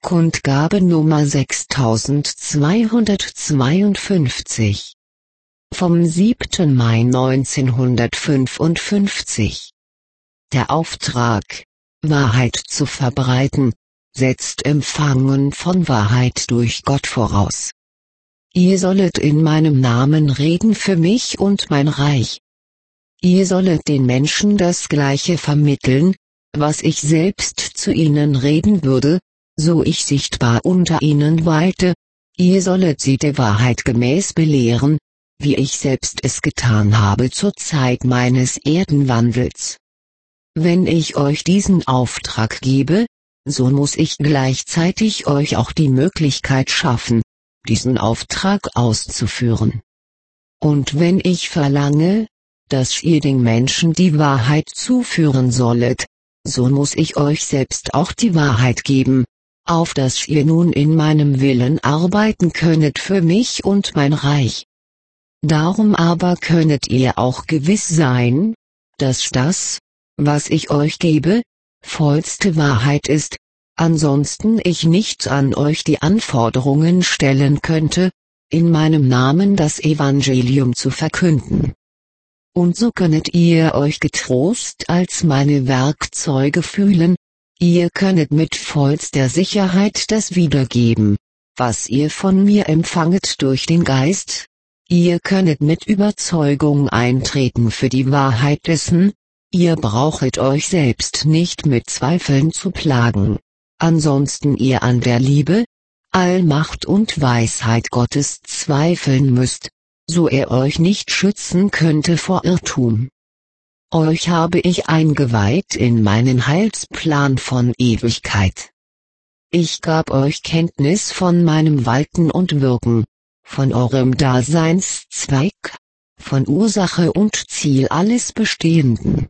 Kundgabe Nummer 6252 vom 7. Mai 1955. Der Auftrag, Wahrheit zu verbreiten, setzt Empfangen von Wahrheit durch Gott voraus. Ihr sollet in meinem Namen reden für mich und mein Reich. Ihr sollet den Menschen das Gleiche vermitteln, was ich selbst zu ihnen reden würde, so ich sichtbar unter ihnen walte. Ihr sollet sie der Wahrheit gemäß belehren, wie ich selbst es getan habe zur Zeit meines Erdenwandels. Wenn ich euch diesen Auftrag gebe, so muss ich gleichzeitig euch auch die Möglichkeit schaffen, diesen Auftrag auszuführen. Und wenn ich verlange, dass ihr den Menschen die Wahrheit zuführen sollet, so muss ich euch selbst auch die Wahrheit geben, auf dass ihr nun in meinem Willen arbeiten könnet für mich und mein Reich. Darum aber könnet ihr auch gewiss sein, dass das, was ich euch gebe, vollste Wahrheit ist, ansonsten ich nicht an euch die Anforderungen stellen könnte, in meinem Namen das Evangelium zu verkünden. Und so könnet ihr euch getrost als meine Werkzeuge fühlen, ihr könnet mit vollster Sicherheit das wiedergeben, was ihr von mir empfanget durch den Geist, ihr könnet mit Überzeugung eintreten für die Wahrheit dessen, ihr brauchet euch selbst nicht mit Zweifeln zu plagen, ansonsten ihr an der Liebe, Allmacht und Weisheit Gottes zweifeln müsst, so er euch nicht schützen könnte vor Irrtum. Euch habe ich eingeweiht in meinen Heilsplan von Ewigkeit. Ich gab euch Kenntnis von meinem Walten und Wirken, von eurem Daseinszweck, von Ursache und Ziel alles Bestehenden.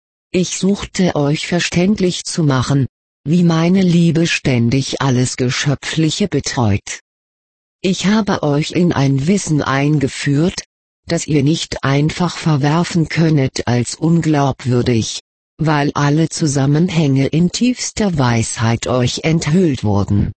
Ich suchte euch verständlich zu machen, wie meine Liebe ständig alles Geschöpfliche betreut. Ich habe euch in ein Wissen eingeführt, das ihr nicht einfach verwerfen könnet als unglaubwürdig, weil alle Zusammenhänge in tiefster Weisheit euch enthüllt wurden.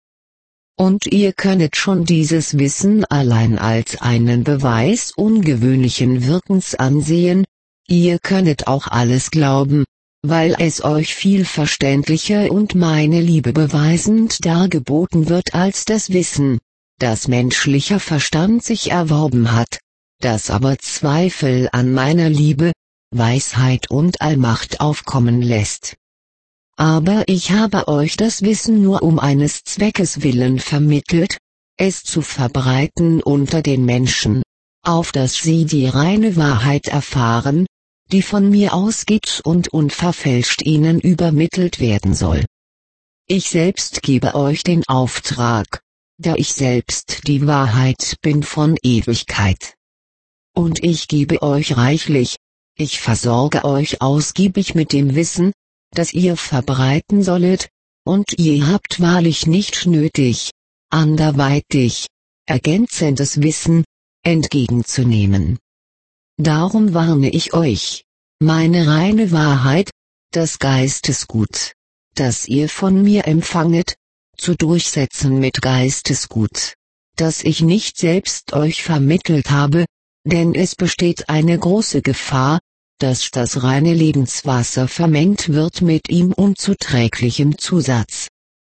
Und ihr könnet schon dieses Wissen allein als einen Beweis ungewöhnlichen Wirkens ansehen, ihr könnet auch alles glauben, weil es euch viel verständlicher und meine Liebe beweisend dargeboten wird als das Wissen, das menschlicher Verstand sich erworben hat, das aber Zweifel an meiner Liebe, Weisheit und Allmacht aufkommen lässt. Aber ich habe euch das Wissen nur um eines Zweckes willen vermittelt, es zu verbreiten unter den Menschen, auf dass sie die reine Wahrheit erfahren, die von mir ausgeht und unverfälscht ihnen übermittelt werden soll. Ich selbst gebe euch den Auftrag, da ich selbst die Wahrheit bin von Ewigkeit. Und ich gebe euch reichlich, ich versorge euch ausgiebig mit dem Wissen, das ihr verbreiten sollet, und ihr habt wahrlich nicht nötig, anderweitig, ergänzendes Wissen, entgegenzunehmen. Darum warne ich euch, meine reine Wahrheit, das Geistesgut, das ihr von mir empfanget, zu durchsetzen mit Geistesgut, das ich nicht selbst euch vermittelt habe, denn es besteht eine große Gefahr, dass das reine Lebenswasser vermengt wird mit ihm unzuträglichem Zusatz.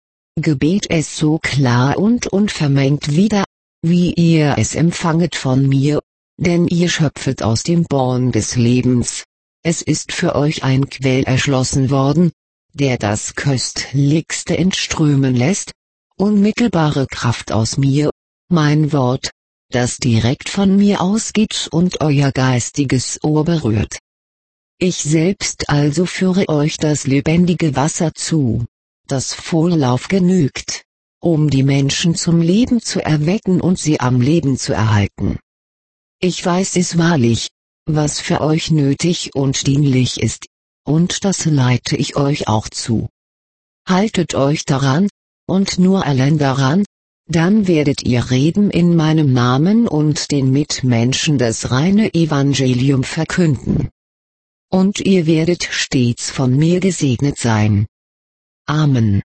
Gebet es so klar und unvermengt wieder, wie ihr es empfanget von mir, denn ihr schöpfet aus dem Born des Lebens, es ist für euch ein Quell erschlossen worden, der das Köstlichste entströmen lässt, unmittelbare Kraft aus mir, mein Wort, das direkt von mir ausgeht und euer geistiges Ohr berührt. Ich selbst also führe euch das lebendige Wasser zu, das Volllauf genügt, um die Menschen zum Leben zu erwecken und sie am Leben zu erhalten. Ich weiß es wahrlich, was für euch nötig und dienlich ist, und das leite ich euch auch zu. Haltet euch daran, und nur allein daran, dann werdet ihr reden in meinem Namen und den Mitmenschen das reine Evangelium verkünden. Und ihr werdet stets von mir gesegnet sein. Amen.